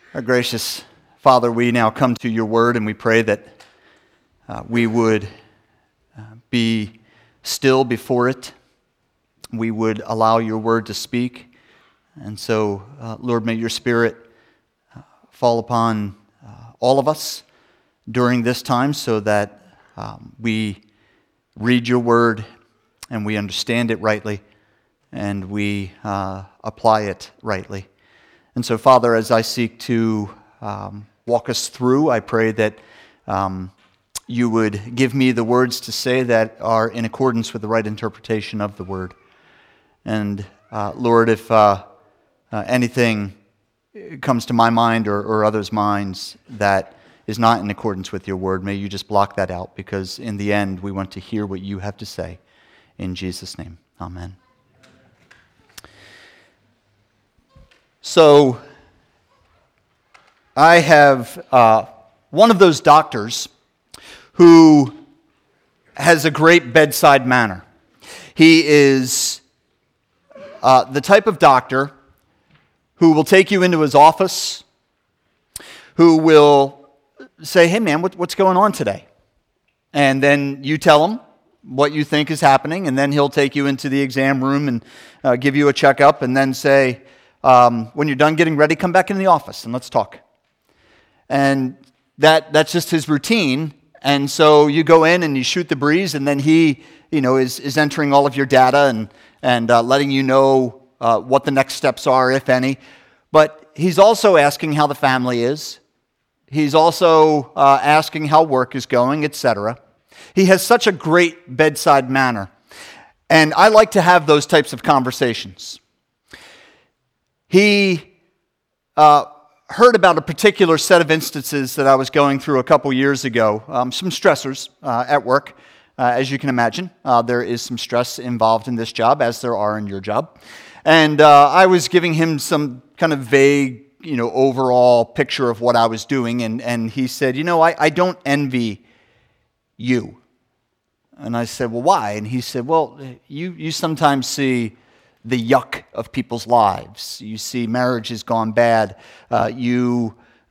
Our gracious Father, we now come to your word and we pray that we would be still before it. We would allow your word to speak. And so, Lord, may your Spirit fall upon all of us during this time so that we read your word and we understand it rightly and we apply it rightly. And so, Father, as I seek to walk us through, I pray that you would give me the words to say that are in accordance with the right interpretation of the word. And Lord, if anything comes to my mind or others' minds that is not in accordance with your word, may you just block that out, because in the end we want to hear what you have to say. In Jesus' name, amen. So, I have one of those doctors who has a great bedside manner. He is the type of doctor who will take you into his office, who will say, "Hey man, what's going on today?" And then you tell him what you think is happening, and then he'll take you into the exam room and give you a checkup, and then say, when you're done getting ready, come back into the office and let's talk. And that's just his routine. And so you go in and you shoot the breeze, and then he, is entering all of your data and letting you know what the next steps are, if any. But he's also asking how the family is. He's also asking how work is going, etc. He has such a great bedside manner. And I like to have those types of conversations. He heard about a particular set of instances that I was going through a couple years ago, some stressors at work. As you can imagine, there is some stress involved in this job, as there are in your job. And I was giving him some kind of vague, overall picture of what I was doing, and he said, I don't envy you. And I said, well, why? And he said, well, you sometimes see the yuck of people's lives. You see marriage has gone bad. You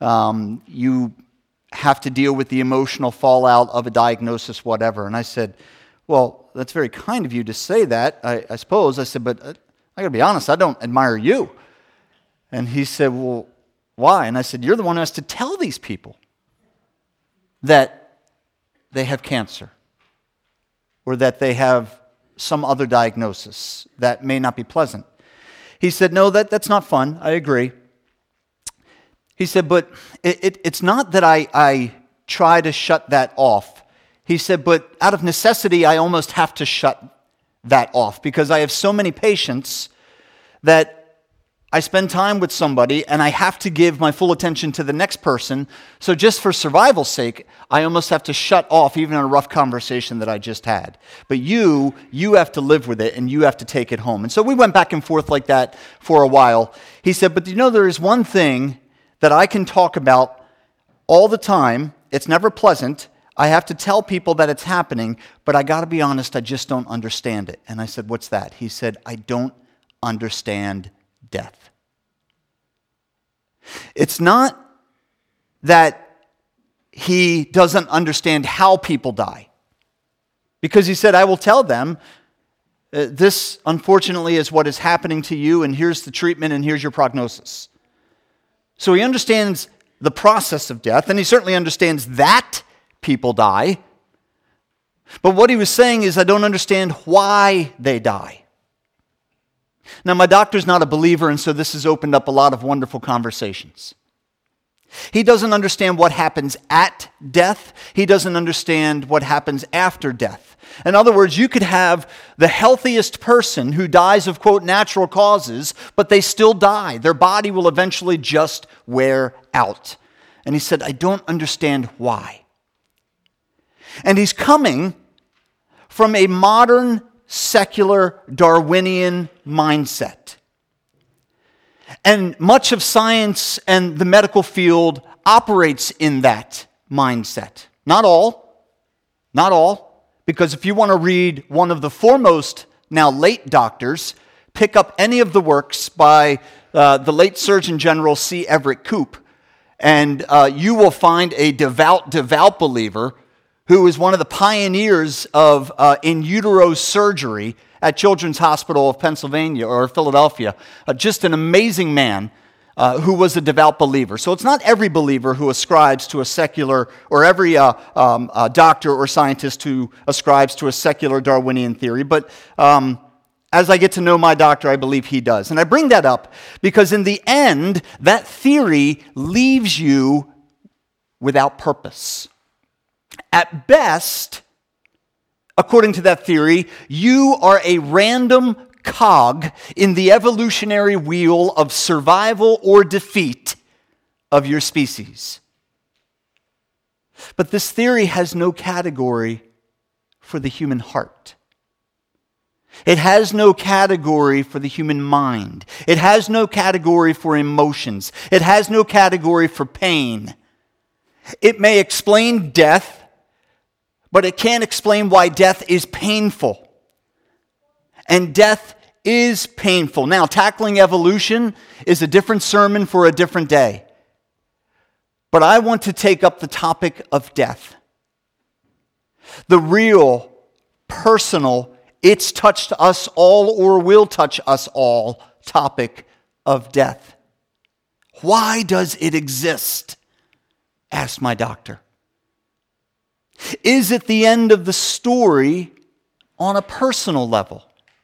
have to deal with the emotional fallout of a diagnosis, whatever. And I said, well, that's very kind of you to say that, I suppose. I said, but I got to be honest, I don't admire you. And he said, well, why? And I said, you're the one who has to tell these people that they have cancer or that they have some other diagnosis that may not be pleasant. He said, no, that's not fun. I agree. He said, but it's not that I try to shut that off. He said, but out of necessity, I almost have to shut that off because I have so many patients that I spend time with somebody and I have to give my full attention to the next person. So just for survival's sake, I almost have to shut off even a rough conversation that I just had. But you have to live with it and you have to take it home. And so we went back and forth like that for a while. He said, but there is one thing that I can talk about all the time. It's never pleasant. I have to tell people that it's happening, but I got to be honest, I just don't understand it. And I said, what's that? He said, I don't understand death. It's not that he doesn't understand how people die. Because he said, I will tell them, this unfortunately is what is happening to you, and here's the treatment, and here's your prognosis. So he understands the process of death, and he certainly understands that people die. But what he was saying is, I don't understand why they die. Now, my doctor's not a believer, and so this has opened up a lot of wonderful conversations. He doesn't understand what happens at death. He doesn't understand what happens after death. In other words, you could have the healthiest person who dies of, quote, natural causes, but they still die. Their body will eventually just wear out. And he said, I don't understand why. And he's coming from a modern secular Darwinian mindset. And much of science and the medical field operates in that mindset. Not all, because if you want to read one of the foremost, now late doctors, pick up any of the works by the late Surgeon General C. Everett Koop, and you will find a devout believer who is one of the pioneers of in utero surgery at Children's Hospital of Pennsylvania or Philadelphia. Just an amazing man who was a devout believer. So it's not every believer who ascribes to a secular, or every doctor or scientist who ascribes to a secular Darwinian theory, but as I get to know my doctor, I believe he does. And I bring that up because in the end, that theory leaves you without purpose. At best, according to that theory, you are a random cog in the evolutionary wheel of survival or defeat of your species. But this theory has no category for the human heart. It has no category for the human mind. It has no category for emotions. It has no category for pain. It may explain death, but it can't explain why death is painful. And death is painful. Now, tackling evolution is a different sermon for a different day. But I want to take up the topic of death. The real, personal, it's touched us all or will touch us all topic of death. Why does it exist? Asked my doctor. Is it the end of the story on a personal level?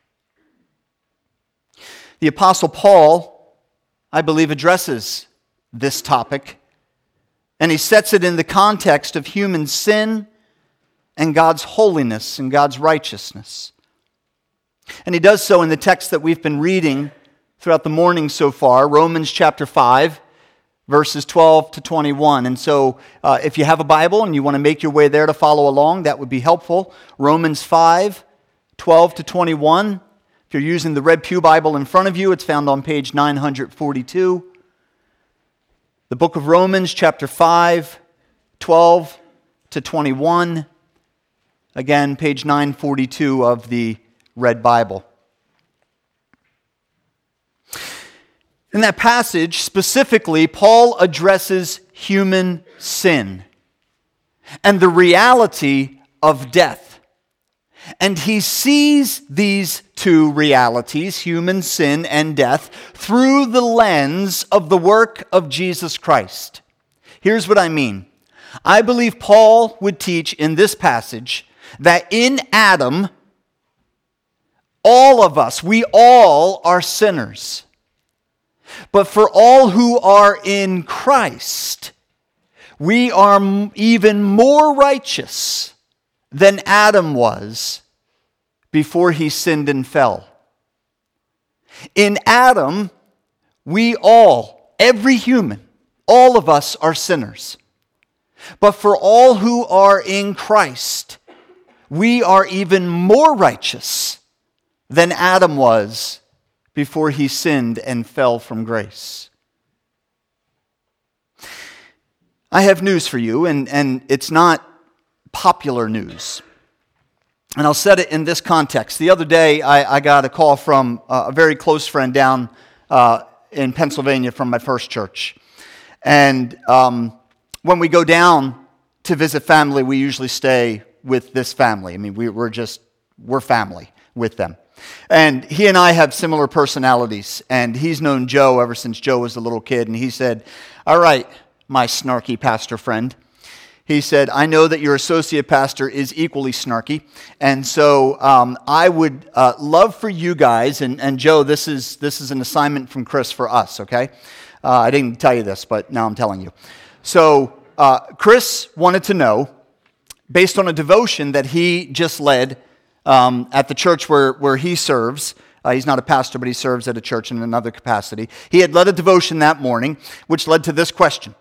The Apostle Paul, I believe, addresses this topic, and he sets it in the context of human sin and God's holiness and God's righteousness. And he does so in the text that we've been reading throughout the morning so far, Romans chapter 5, verses 12 to 21. And so if you have a Bible and you want to make your way there to follow along, that would be helpful. Romans 5, 12 to 21. If you're using the Red Pew Bible in front of you, it's found on page 942. The book of Romans chapter 5, 12 to 21. Again, page 942 of the Red Bible. In that passage, specifically, Paul addresses human sin and the reality of death. And he sees these two realities, human sin and death, through the lens of the work of Jesus Christ. Here's what I mean. I believe Paul would teach in this passage that in Adam, all of us, we all are sinners. But for all who are in Christ, we are even more righteous than Adam was before he sinned and fell. In Adam, we all, every human, all of us are sinners. But for all who are in Christ, we are even more righteous than Adam was before he sinned and fell from grace. I have news for you, and it's not popular news. And I'll set it in this context. The other day, I got a call from a very close friend down in Pennsylvania from my first church. And when we go down to visit family, we usually stay with this family. I mean, we're family with them. And he and I have similar personalities, and he's known Joe ever since Joe was a little kid, and he said, "All right, my snarky pastor friend," he said, "I know that your associate pastor is equally snarky, and so I would love for you guys," and Joe, this is an assignment from Chris for us, okay? I didn't tell you this, but now I'm telling you. So Chris wanted to know, based on a devotion that he just led at the church where he serves. He's not a pastor, but he serves at a church in another capacity. He had led a devotion that morning, which led to this question.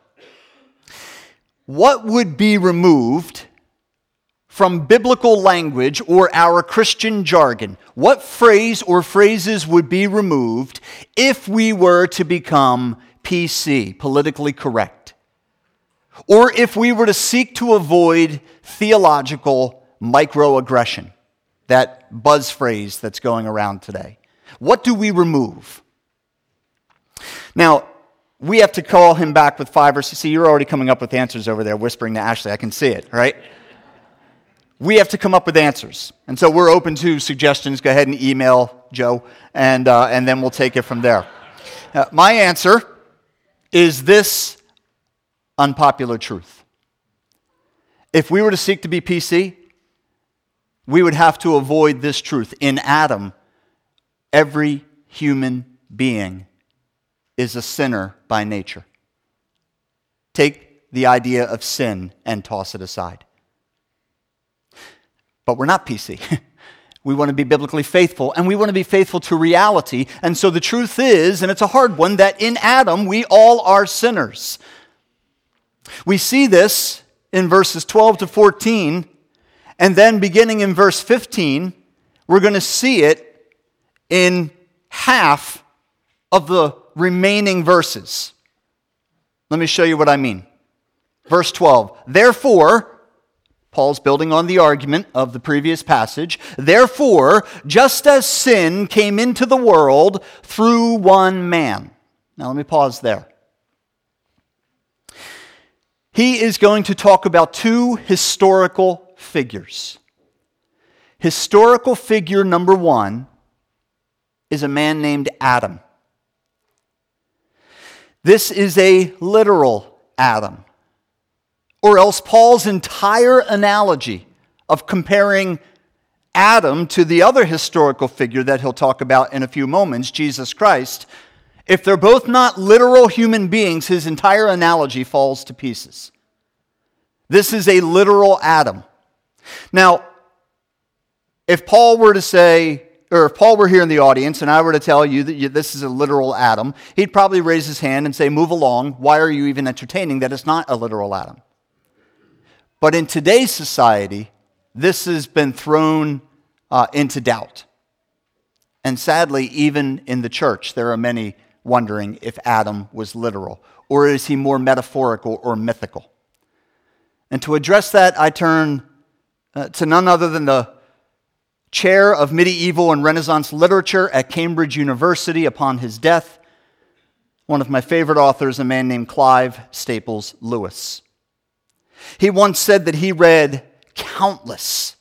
What would be removed from biblical language or our Christian jargon? What phrase or phrases would be removed if we were to become PC, politically correct? Or if we were to seek to avoid theological microaggression? That buzz phrase that's going around today. What do we remove? Now, we have to call him back with 5 or 6. See, you're already coming up with answers over there, whispering to Ashley. I can see it, right? We have to come up with answers. And so we're open to suggestions. Go ahead and email Joe, and then we'll take it from there. My answer is this unpopular truth. If we were to seek to be PC, we would have to avoid this truth. In Adam, every human being is a sinner by nature. Take the idea of sin and toss it aside. But we're not PC. We want to be biblically faithful, and we want to be faithful to reality. And so the truth is, and it's a hard one, that in Adam we all are sinners. We see this in verses 12 to 14, and then beginning in verse 15, we're going to see it in half of the remaining verses. Let me show you what I mean. Verse 12, therefore, Paul's building on the argument of the previous passage, therefore, just as sin came into the world through one man. Now let me pause there. He is going to talk about two historical figures. Historical figure number one is a man named Adam. This is a literal Adam. Or else Paul's entire analogy of comparing Adam to the other historical figure that he'll talk about in a few moments, Jesus Christ, if they're both not literal human beings, his entire analogy falls to pieces. This is a literal Adam. Now, if Paul were to say, or if Paul were here in the audience and I were to tell you that this is a literal Adam, he'd probably raise his hand and say, move along. Why are you even entertaining that it's not a literal Adam? But in today's society, this has been thrown into doubt. And sadly, even in the church, there are many wondering if Adam was literal, or is he more metaphorical or mythical? And to address that, I turn to none other than the chair of medieval and Renaissance literature at Cambridge University upon his death, one of my favorite authors, a man named Clive Staples Lewis. He once said that he read countless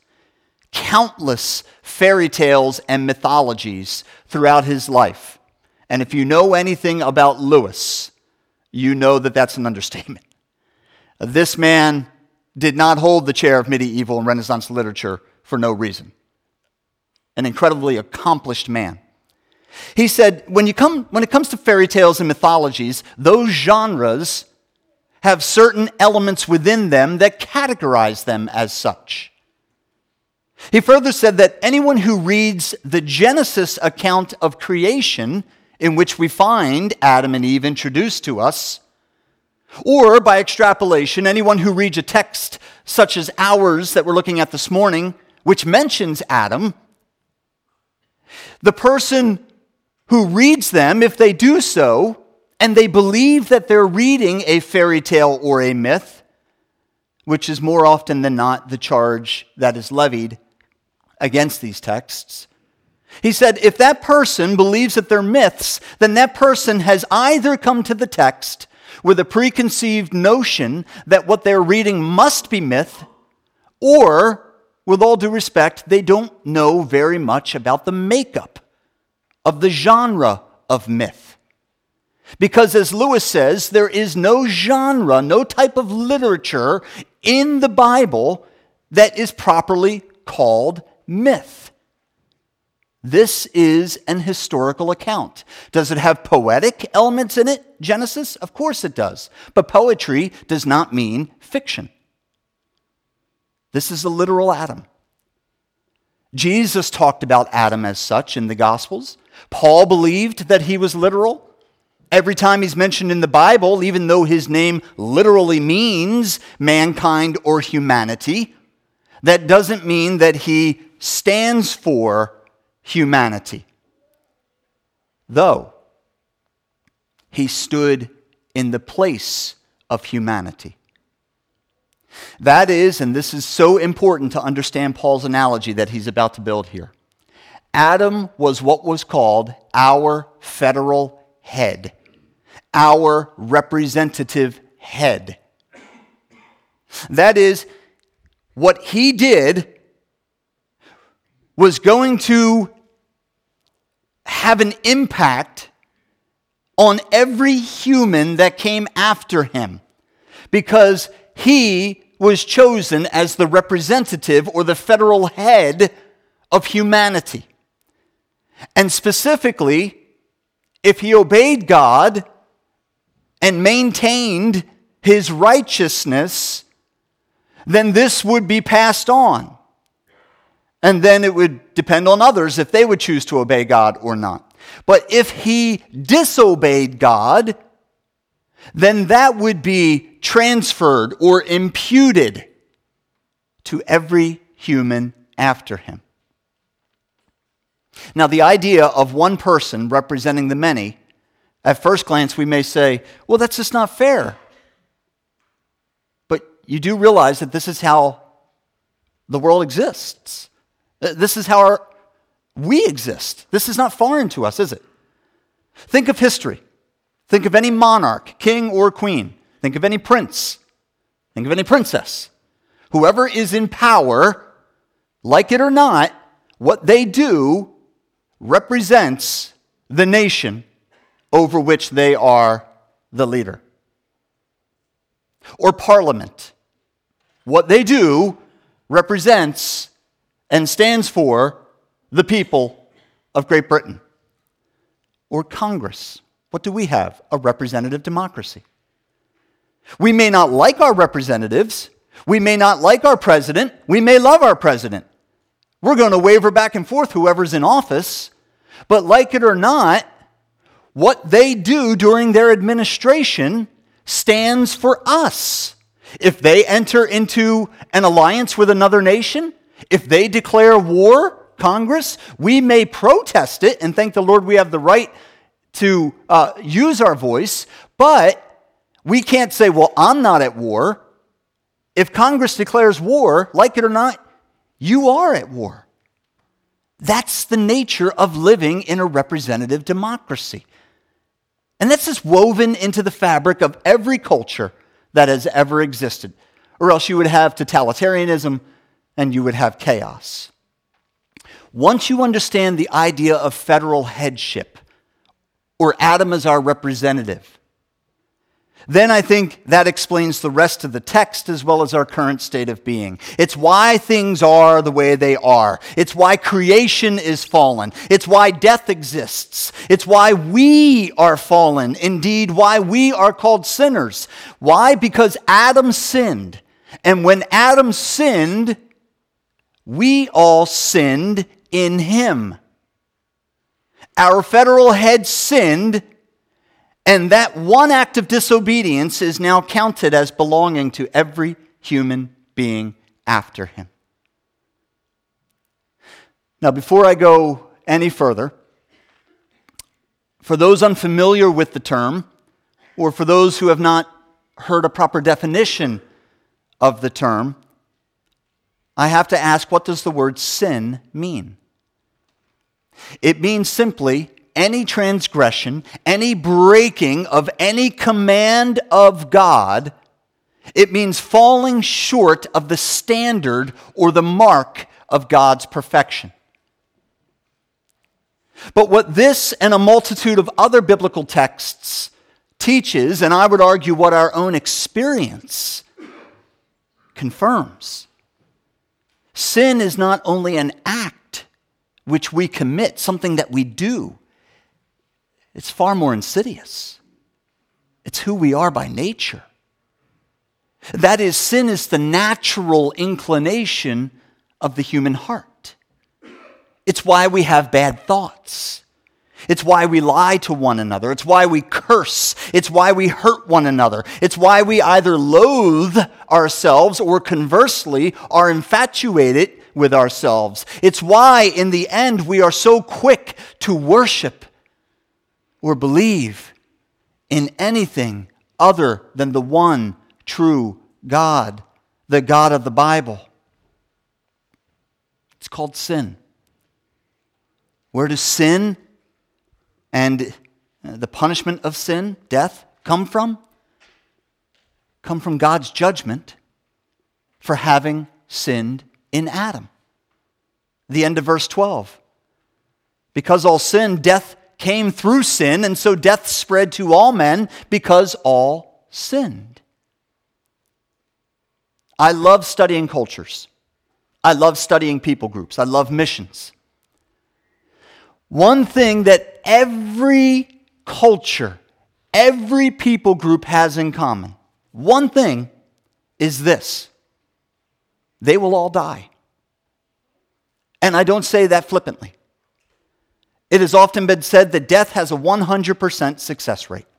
fairy tales and mythologies throughout his life. And if you know anything about Lewis, you know that that's an understatement. This man did not hold the chair of medieval and Renaissance literature for no reason. An incredibly accomplished man. He said, when it comes to fairy tales and mythologies, those genres have certain elements within them that categorize them as such. He further said that anyone who reads the Genesis account of creation, in which we find Adam and Eve introduced to us, or by extrapolation, anyone who reads a text such as ours that we're looking at this morning, which mentions Adam, the person who reads them, if they do so, and they believe that they're reading a fairy tale or a myth, which is more often than not the charge that is levied against these texts. He said, if that person believes that they're myths, then that person has either come to the text with a preconceived notion that what they're reading must be myth, or, with all due respect, they don't know very much about the makeup of the genre of myth. Because as Lewis says, there is no genre, no type of literature in the Bible that is properly called myth. This is an historical account. Does it have poetic elements in it, Genesis? Of course it does. But poetry does not mean fiction. This is a literal Adam. Jesus talked about Adam as such in the Gospels. Paul believed that he was literal. Every time he's mentioned in the Bible, even though his name literally means mankind or humanity, that doesn't mean that he stands for humanity. Though he stood in the place of humanity. That is, and this is so important to understand Paul's analogy that he's about to build here. Adam was what was called our federal head. our representative head. That is, what he did was going to have an impact on every human that came after him, because he was chosen as the representative or the federal head of humanity. And specifically, if he obeyed God and maintained his righteousness, then this would be passed on. And then it would depend on others if they would choose to obey God or not. But if he disobeyed God, then that would be transferred or imputed to every human after him. Now, the idea of one person representing the many, at first glance we may say, well, that's just not fair. But you do realize that this is how the world exists. This is how we exist. This is not foreign to us, is it? Think of history. Think of any monarch, king or queen. Think of any prince. Think of any princess. Whoever is in power, like it or not, what they do represents the nation over which they are the leader. Or parliament. What they do represents and stands for the people of Great Britain. Or Congress. What do we have? A representative democracy. We may not like our representatives. We may not like our president. We may love our president. We're going to waver back and forth whoever's in office. But like it or not, what they do during their administration stands for us. If they enter into an alliance with another nation, if they declare war, Congress, we may protest it and thank the Lord we have the right to use our voice, but we can't say, well, I'm not at war. If Congress declares war, like it or not, you are at war. That's the nature of living in a representative democracy. And that's just woven into the fabric of every culture that has ever existed. Or else you would have totalitarianism and you would have chaos. Once you understand the idea of federal headship, or Adam as our representative, then I think that explains the rest of the text as well as our current state of being. It's why things are the way they are. It's why creation is fallen. It's why death exists. It's why we are fallen. Indeed, why we are called sinners. Why? Because Adam sinned. And when Adam sinned, we all sinned in him. Our federal head sinned, and that one act of disobedience is now counted as belonging to every human being after him. Now, before I go any further, for those unfamiliar with the term, or for those who have not heard a proper definition of the term, I have to ask, what does the word sin mean? It means simply any transgression, any breaking of any command of God. It means falling short of the standard or the mark of God's perfection. But what this and a multitude of other biblical texts teaches, and I would argue what our own experience confirms, sin is not only an act which we commit, something that we do. It's far more insidious. It's who we are by nature. That is, sin is the natural inclination of the human heart. It's why we have bad thoughts. It's why we lie to one another. It's why we curse. It's why we hurt one another. It's why we either loathe ourselves or conversely are infatuated with ourselves. It's why, in the end, we are so quick to worship or believe in anything other than the one true God, the God of the Bible. It's called sin. Where does sin and the punishment of sin, death, come from? Come from God's judgment for having sinned in Adam. The end of verse 12. Because all sin, death came through sin, and so death spread to all men because all sinned. I love studying cultures. I love studying people groups. I love missions. One thing that every culture, every people group has in common, one thing is this: they will all die. And I don't say that flippantly. It has often been said that death has a 100% success rate.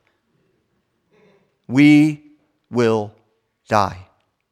We will die.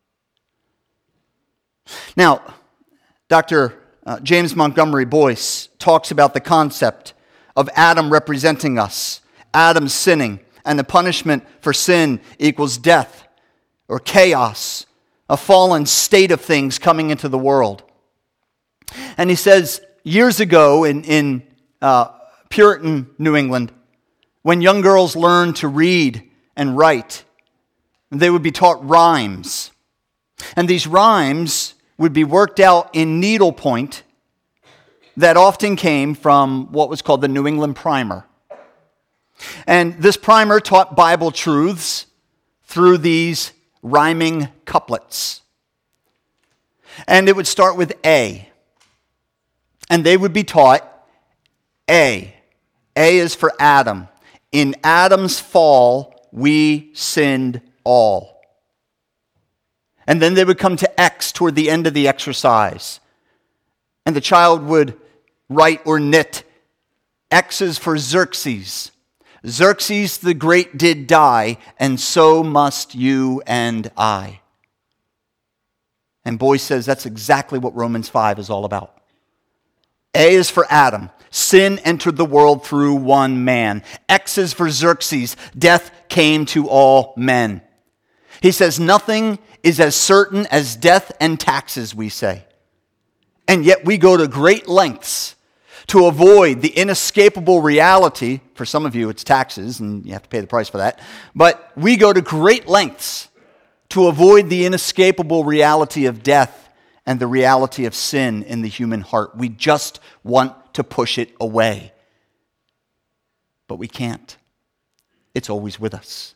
Now, Dr. James Montgomery Boyce talks about the concept of Adam representing us, Adam sinning, and the punishment for sin equals death or chaos, a fallen state of things coming into the world. And he says, years ago in Puritan New England, when young girls learned to read and write, they would be taught rhymes. And these rhymes would be worked out in needlepoint that often came from what was called the New England Primer. And this primer taught Bible truths through these rhyming couplets. And it would start with A. And they would be taught A. A is for Adam. In Adam's fall, we sinned all. And then they would come to X toward the end of the exercise. And the child would write or knit. X is for Xerxes. Xerxes the Great did die, and so must you and I. And Boyce says that's exactly what Romans 5 is all about. A is for Adam. Sin entered the world through one man. X is for Xerxes. Death came to all men. He says nothing is as certain as death and taxes, we say. And yet we go to great lengths to avoid the inescapable reality. For some of you, it's taxes, and you have to pay the price for that. But we go to great lengths to avoid the inescapable reality of death and the reality of sin in the human heart. We just want to push it away. But we can't. It's always with us.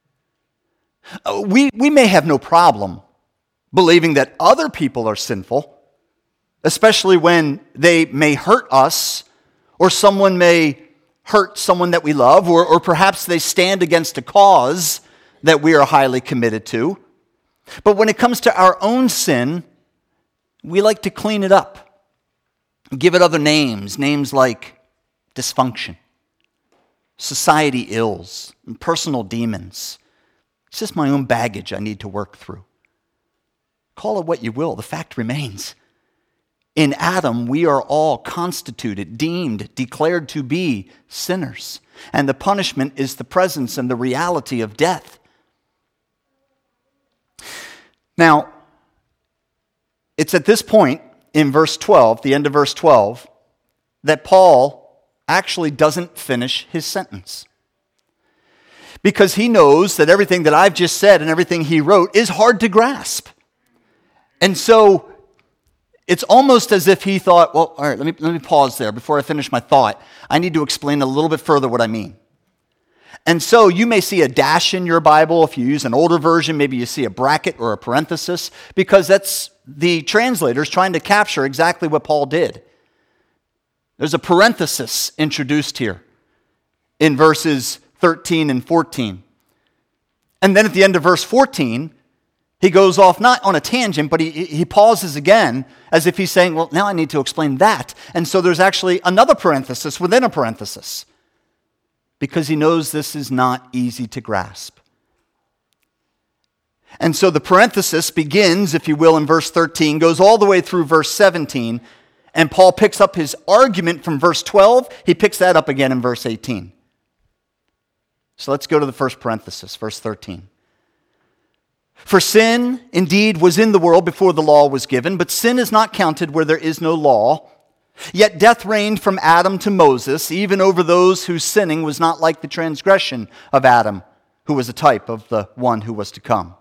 We may have no problem believing that other people are sinful, especially when they may hurt us, or someone may hurt someone that we love, or perhaps they stand against a cause that we are highly committed to. But when it comes to our own sin, we like to clean it up, give it other names like dysfunction, society ills, and personal demons. It's just my own baggage I need to work through. Call it what you will, the fact remains. In Adam, we are all constituted, deemed, declared to be sinners. And the punishment is the presence and the reality of death. Now, it's at this point in verse 12, the end of verse 12, that Paul actually doesn't finish his sentence. Because he knows that everything that I've just said and everything he wrote is hard to grasp. And so it's almost as if he thought, well, all right, let me pause there before I finish my thought. I need to explain a little bit further what I mean. And so you may see a dash in your Bible. If you use an older version, maybe you see a bracket or a parenthesis, because that's the translators trying to capture exactly what Paul did. There's a parenthesis introduced here in verses 13 and 14. And then at the end of verse 14, he goes off not on a tangent, but he pauses again as if he's saying, well, now I need to explain that. And so there's actually another parenthesis within a parenthesis, because he knows this is not easy to grasp. And so the parenthesis begins, if you will, in verse 13, goes all the way through verse 17, and Paul picks up his argument from verse 12. He picks that up again in verse 18. So let's go to the first parenthesis, verse 13. For sin indeed was in the world before the law was given, but sin is not counted where there is no law. Yet death reigned from Adam to Moses, even over those whose sinning was not like the transgression of Adam, who was a type of the one who was to come.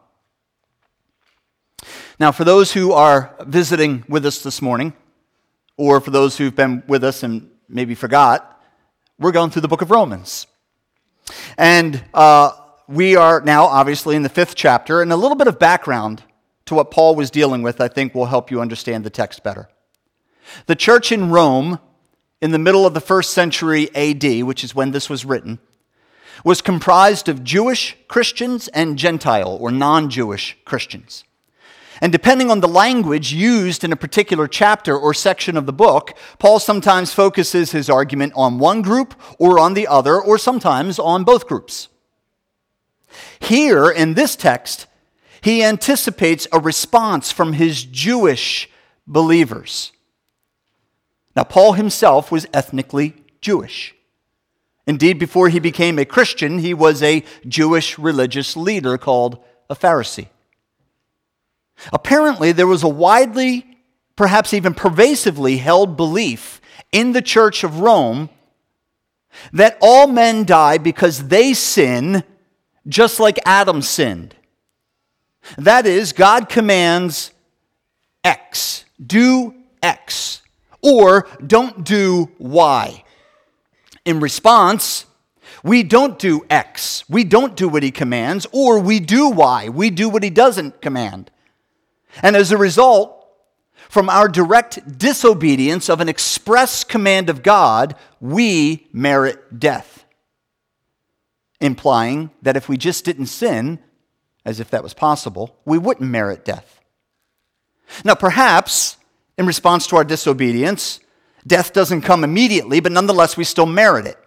Now, for those who are visiting with us this morning, or for those who've been with us and maybe forgot, we're going through the book of Romans. And we are now obviously in the 5th chapter, and a little bit of background to what Paul was dealing with, I think, will help you understand the text better. The church in Rome, in the middle of the 1st century AD, which is when this was written, was comprised of Jewish Christians and Gentile or non-Jewish Christians. And depending on the language used in a particular chapter or section of the book, Paul sometimes focuses his argument on one group or on the other, or sometimes on both groups. Here in this text, he anticipates a response from his Jewish believers. Now, Paul himself was ethnically Jewish. Indeed, before he became a Christian, he was a Jewish religious leader called a Pharisee. Apparently, there was a widely, perhaps even pervasively held belief in the Church of Rome that all men die because they sin just like Adam sinned. That is, God commands X, do X, or don't do Y. In response, we don't do X, we don't do what he commands, or we do Y, we do what he doesn't command. And as a result, from our direct disobedience of an express command of God, we merit death. Implying that if we just didn't sin, as if that was possible, we wouldn't merit death. Now, perhaps, in response to our disobedience, death doesn't come immediately, but nonetheless we still merit it.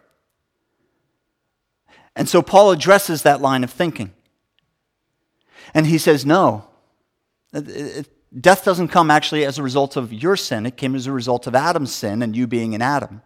And so Paul addresses that line of thinking. And he says, no, death doesn't come actually as a result of your sin. It came as a result of Adam's sin and you being in Adam.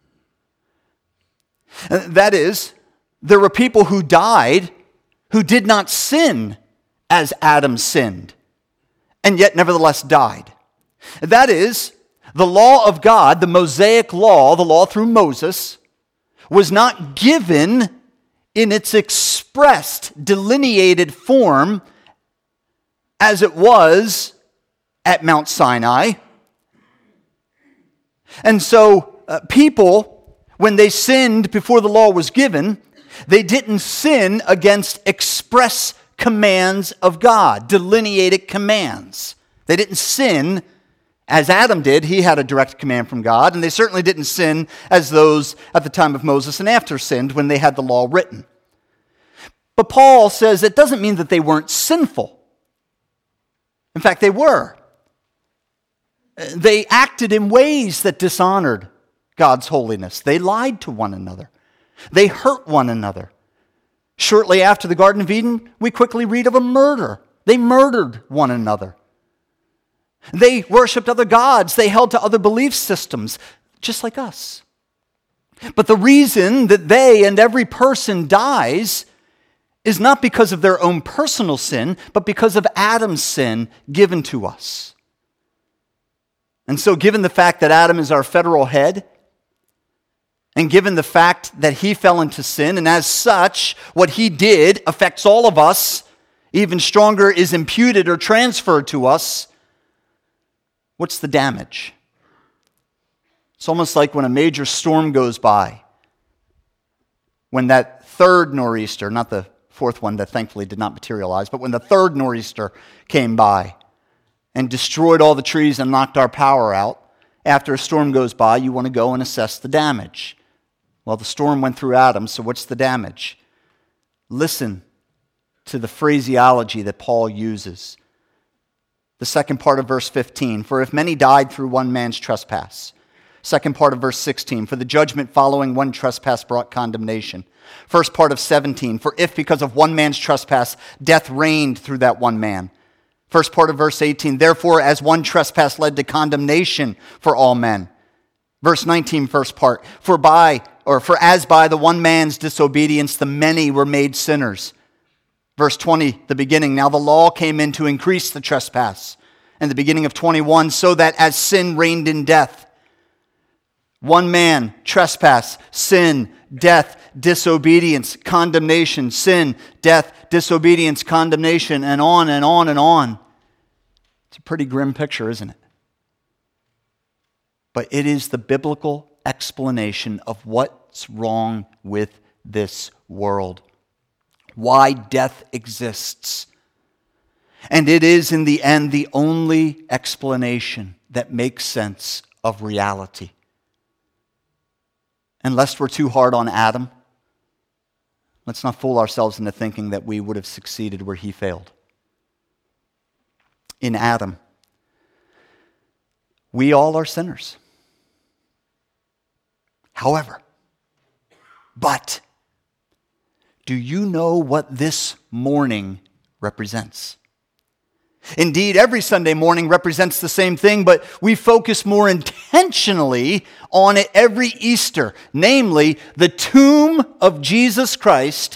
That is, there were people who died who did not sin as Adam sinned, and yet nevertheless died. That is, the law of God, the Mosaic law, the law through Moses, was not given in its expressed, delineated form as it was at Mount Sinai. And so people, when they sinned before the law was given, they didn't sin against express commands of God, delineated commands. They didn't sin as Adam did. He had a direct command from God, and they certainly didn't sin as those at the time of Moses and after sinned when they had the law written. But Paul says it doesn't mean that they weren't sinful. In fact, they were. They acted in ways that dishonored God's holiness. They lied to one another. They hurt one another. Shortly after the Garden of Eden, we quickly read of a murder. They murdered one another. They worshiped other gods. They held to other belief systems, just like us. But the reason that they and every person dies is not because of their own personal sin, but because of Adam's sin given to us. And so given the fact that Adam is our federal head, and given the fact that he fell into sin, and as such, what he did affects all of us, even stronger is imputed or transferred to us, what's the damage? It's almost like when a major storm goes by, when that third nor'easter, not the fourth one that thankfully did not materialize, but when the third nor'easter came by and destroyed all the trees and knocked our power out, after a storm goes by, you want to go and assess the damage. Well, the storm went through Adam, so what's the damage? Listen to the phraseology that Paul uses. The second part of verse 15, for if many died through one man's trespass. Second part of verse 16, for the judgment following one trespass brought condemnation. First part of 17, for if because of one man's trespass death reigned through that one man. First part of verse 18, therefore as one trespass led to condemnation for all men. Verse 19, first part, for as by the one man's disobedience the many were made sinners. Verse 20, the beginning, now the law came in to increase the trespass. And the beginning of 21, so that as sin reigned in death, One man, trespass, sin, death, disobedience, condemnation, sin, death, disobedience, condemnation, and on and on and on. It's a pretty grim picture, isn't it? But it is the biblical explanation of what's wrong with this world, why death exists. And it is, in the end, the only explanation that makes sense of reality. And lest we're too hard on Adam, let's not fool ourselves into thinking that we would have succeeded where he failed. In Adam, we all are sinners. However, but do you know what this morning represents? Indeed, every Sunday morning represents the same thing, but we focus more intentionally on it every Easter. Namely, the tomb of Jesus Christ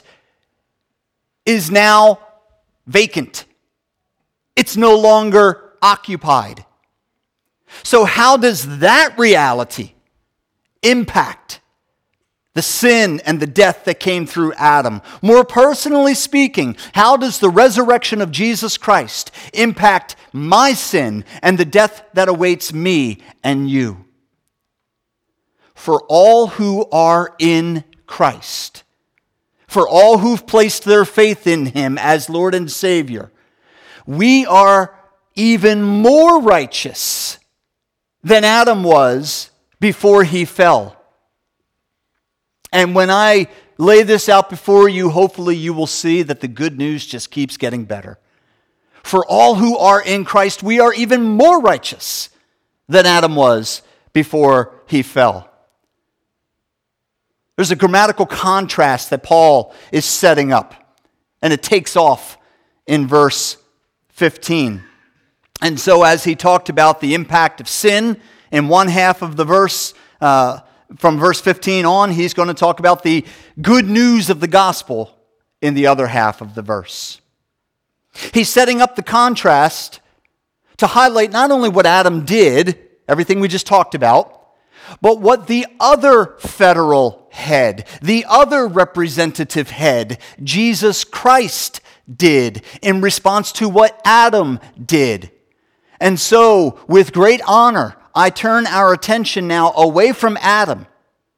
is now vacant. It's no longer occupied. So how does that reality impact the sin and the death that came through Adam? More personally speaking, how does the resurrection of Jesus Christ impact my sin and the death that awaits me and you? For all who are in Christ, for all who've placed their faith in Him as Lord and Savior, we are even more righteous than Adam was before he fell. And when I lay this out before you, hopefully you will see that the good news just keeps getting better. For all who are in Christ, we are even more righteous than Adam was before he fell. There's a grammatical contrast that Paul is setting up, and it takes off in verse 15. And so as he talked about the impact of sin in one half of the verse, from verse 15 on, he's going to talk about the good news of the gospel in the other half of the verse. He's setting up the contrast to highlight not only what Adam did, everything we just talked about, but what the other federal head, the other representative head, Jesus Christ, did in response to what Adam did. And so, with great honor, I turn our attention now away from Adam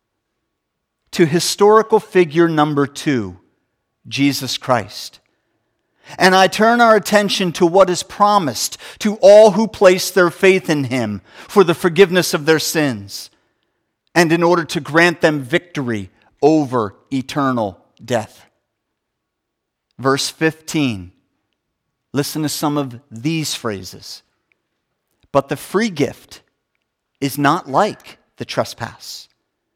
to historical figure number 2, Jesus Christ. And I turn our attention to what is promised to all who place their faith in Him for the forgiveness of their sins and in order to grant them victory over eternal death. Verse 15, listen to some of these phrases. But the free gift is not like the trespass.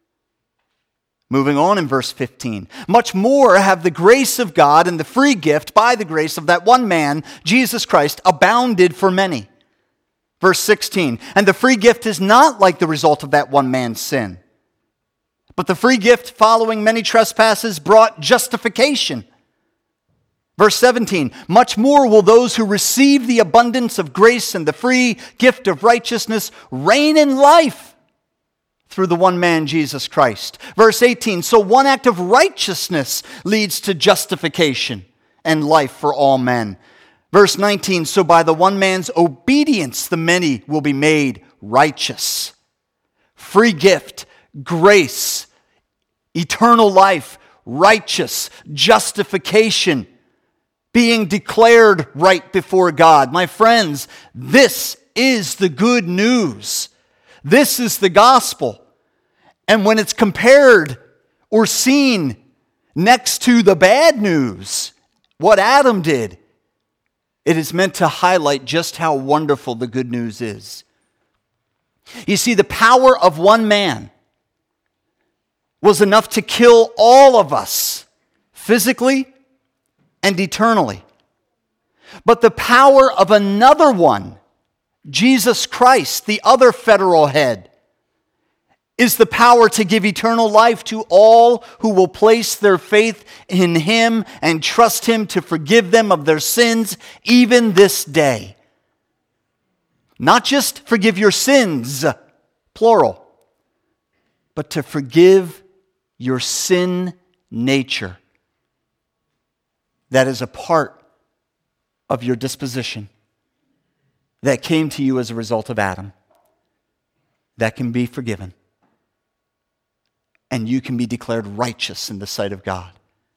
Moving on in verse 15. Much more have the grace of God and the free gift by the grace of that one man, Jesus Christ, abounded for many. Verse 16. And the free gift is not like the result of that one man's sin. But the free gift following many trespasses brought justification. Verse 17, much more will those who receive the abundance of grace and the free gift of righteousness reign in life through the one man, Jesus Christ. Verse 18, so one act of righteousness leads to justification and life for all men. Verse 19, so by the one man's obedience the many will be made righteous. Free gift, grace, eternal life, righteous, justification, being declared right before God. My friends, this is the good news. This is the gospel. And when it's compared or seen next to the bad news, what Adam did, it is meant to highlight just how wonderful the good news is. You see, the power of one man was enough to kill all of us, physically and eternally. But the power of another one, Jesus Christ, the other federal head, is the power to give eternal life to all who will place their faith in Him and trust Him to forgive them of their sins even this day. Not just forgive your sins, plural, but to forgive your sin nature that is a part of your disposition that came to you as a result of Adam. That can be forgiven. And you can be declared righteous in the sight of God.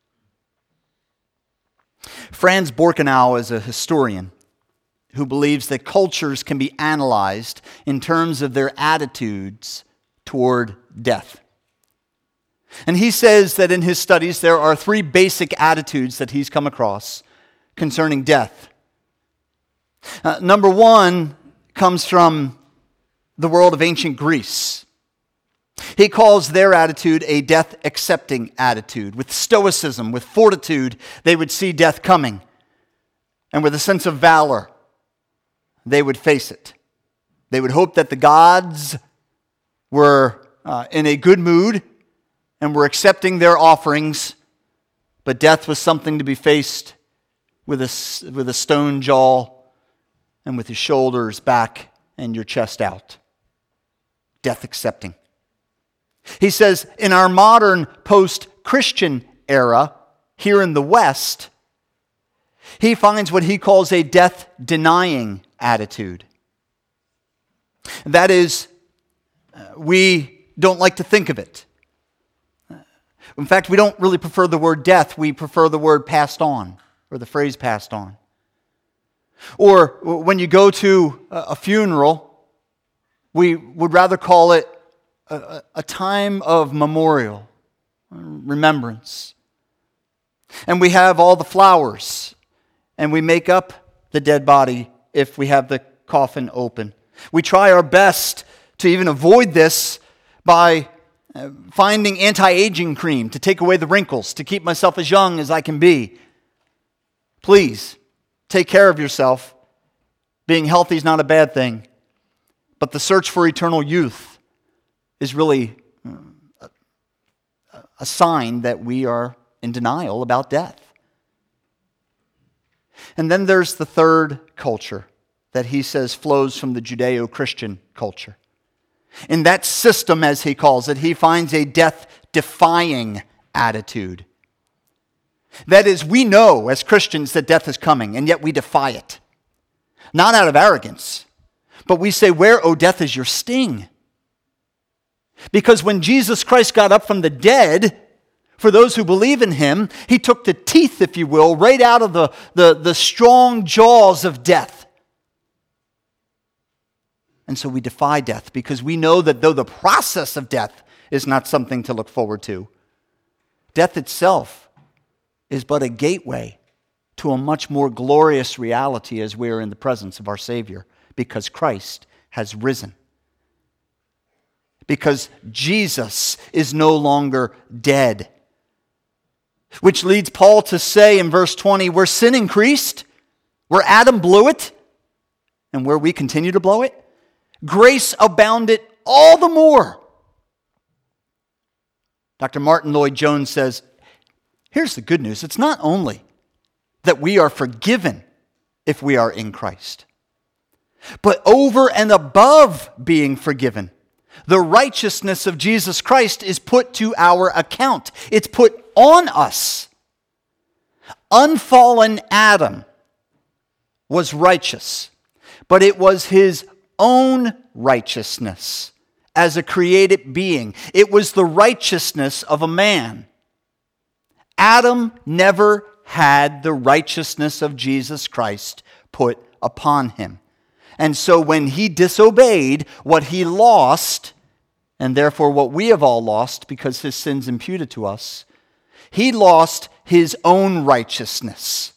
Franz Borkenau is a historian who believes that cultures can be analyzed in terms of their attitudes toward death. And he says that in his studies there are three basic attitudes that he's come across concerning death. Number one comes from the world of ancient Greece. He calls their attitude a death-accepting attitude. With stoicism, with fortitude, they would see death coming. And with a sense of valor, they would face it. They would hope that the gods were in a good mood and were accepting their offerings, but death was something to be faced with a stone jaw and with your shoulders back and your chest out. Death accepting. He says, in our modern post-Christian era, here in the West, he finds what he calls a death-denying attitude. That is, we don't like to think of it. In fact, we don't really prefer the word death. We prefer the word passed on, or the phrase passed on. Or when you go to a funeral, we would rather call it a time of memorial, remembrance. And we have all the flowers, and we make up the dead body if we have the coffin open. We try our best to even avoid this by finding anti-aging cream to take away the wrinkles, to keep myself as young as I can be. Please, take care of yourself. Being healthy is not a bad thing, but the search for eternal youth is really a sign that we are in denial about death. And then there's the third culture that he says flows from the Judeo-Christian culture. In that system, as he calls it, he finds a death-defying attitude. That is, we know as Christians that death is coming, and yet we defy it. Not out of arrogance, but we say, where, O death, is your sting? Because when Jesus Christ got up from the dead, for those who believe in him, he took the teeth, if you will, right out of the strong jaws of death. And so we defy death because we know that though the process of death is not something to look forward to, death itself is but a gateway to a much more glorious reality as we are in the presence of our Savior, because Christ has risen. Because Jesus is no longer dead. Which leads Paul to say in verse 20, where sin increased, where Adam blew it, and where we continue to blow it, grace abounded all the more. Dr. Martin Lloyd-Jones says, here's the good news. It's not only that we are forgiven if we are in Christ, but over and above being forgiven, the righteousness of Jesus Christ is put to our account. It's put on us. Unfallen Adam was righteous, but it was his own righteousness as a created being. It was the righteousness of a man. Adam never had the righteousness of Jesus Christ put upon him. And so when he disobeyed, what he lost, and therefore what we have all lost because his sins imputed to us, he lost his own righteousness.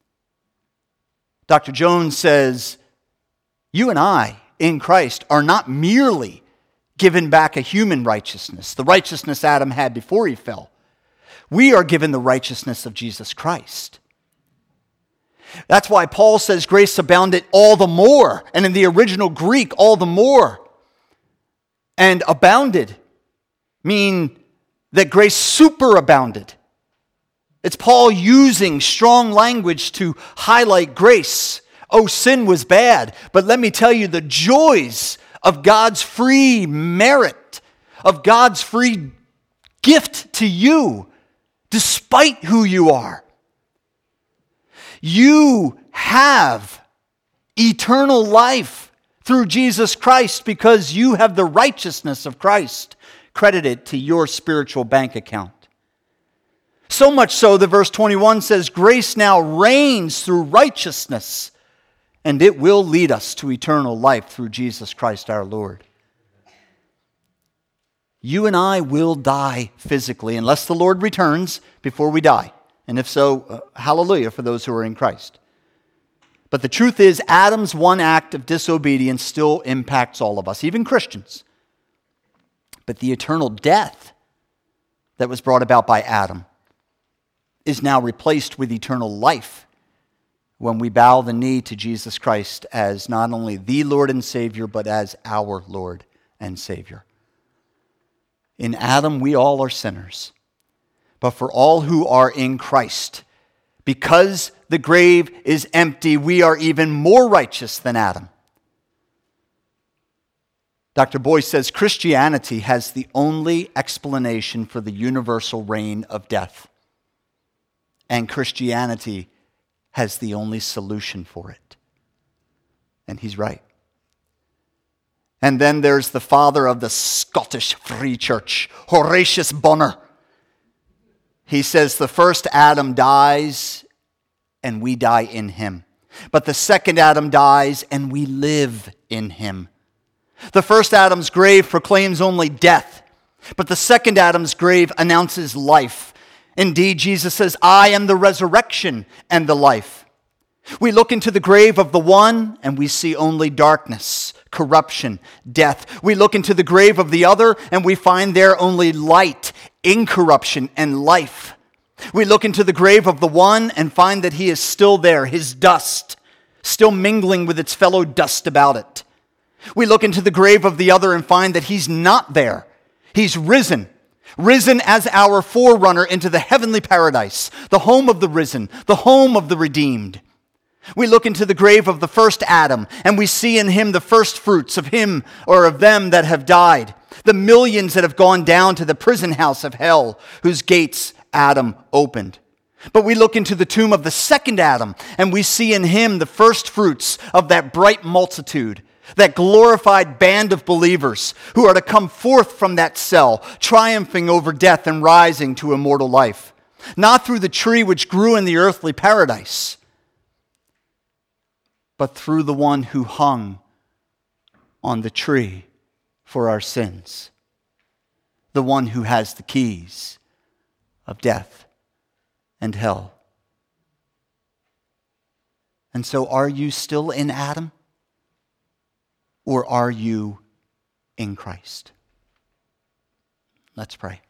Dr. Jones says, you and I in Christ are not merely given back a human righteousness, the righteousness Adam had before he fell. We are given the righteousness of Jesus Christ. That's why Paul says grace abounded all the more. And in the original Greek, all the more. And abounded mean that grace superabounded. It's Paul using strong language to highlight grace. Oh, sin was bad, but let me tell you the joys of God's free merit of God's free gift to you, despite who you are. You have eternal life through Jesus Christ because you have the righteousness of Christ credited to your spiritual bank account. So much so that verse 21 says, grace now reigns through righteousness, and it will lead us to eternal life through Jesus Christ our Lord. You and I will die physically unless the Lord returns before we die. And if so, hallelujah for those who are in Christ. But the truth is, Adam's one act of disobedience still impacts all of us, even Christians. But the eternal death that was brought about by Adam is now replaced with eternal life when we bow the knee to Jesus Christ as not only the Lord and Savior, but as our Lord and Savior. In Adam, we all are sinners. But for all who are in Christ, because the grave is empty, we are even more righteous than Adam. Dr. Boyce says Christianity has the only explanation for the universal reign of death. And Christianity has the only solution for it. And he's right. And then there's the father of the Scottish Free Church, Horatius Bonar. He says the first Adam dies and we die in him. But the second Adam dies and we live in him. The first Adam's grave proclaims only death, but the second Adam's grave announces life. Indeed, Jesus says, I am the resurrection and the life. We look into the grave of the one and we see only darkness, corruption, death. We look into the grave of the other and we find there only light, incorruption, and life. We look into the grave of the one and find that he is still there, his dust, still mingling with its fellow dust about it. We look into the grave of the other and find that he's not there. He's risen as our forerunner into the heavenly paradise, the home of the risen, the home of the redeemed. We look into the grave of the first Adam, and we see in him the first fruits of him or of them that have died, the millions that have gone down to the prison house of hell, whose gates Adam opened. But we look into the tomb of the second Adam, and we see in him the first fruits of that bright multitude, that glorified band of believers who are to come forth from that cell, triumphing over death and rising to immortal life. Not through the tree which grew in the earthly paradise, but through the one who hung on the tree for our sins. The one who has the keys of death and hell. And so are you still in Adam? Or are you in Christ? Let's pray.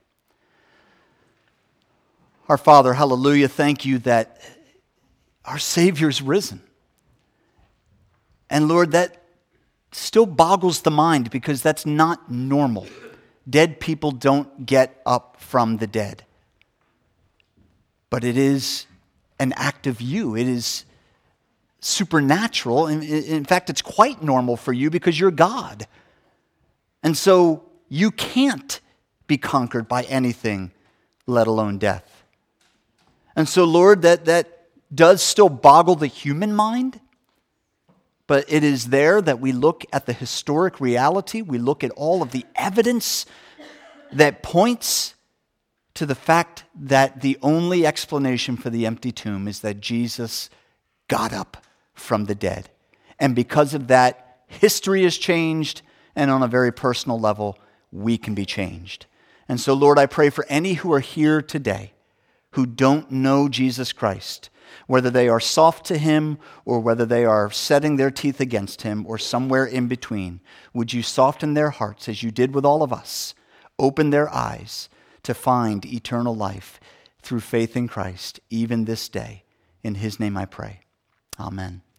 Our Father, hallelujah, thank you that our Savior's risen. And Lord, that still boggles the mind because that's not normal. Dead people don't get up from the dead. But it is an act of you. It is supernatural. In fact, it's quite normal for you because you're God. And so you can't be conquered by anything, let alone death. And so, Lord, that does still boggle the human mind, but it is there that we look at the historic reality. We look at all of the evidence that points to the fact that the only explanation for the empty tomb is that Jesus got up from the dead. And because of that, history has changed, and on a very personal level, we can be changed. And so, Lord, I pray for any who are here today who don't know Jesus Christ, whether they are soft to him or whether they are setting their teeth against him or somewhere in between, would you soften their hearts as you did with all of us, open their eyes to find eternal life through faith in Christ, even this day. In his name I pray. Amen.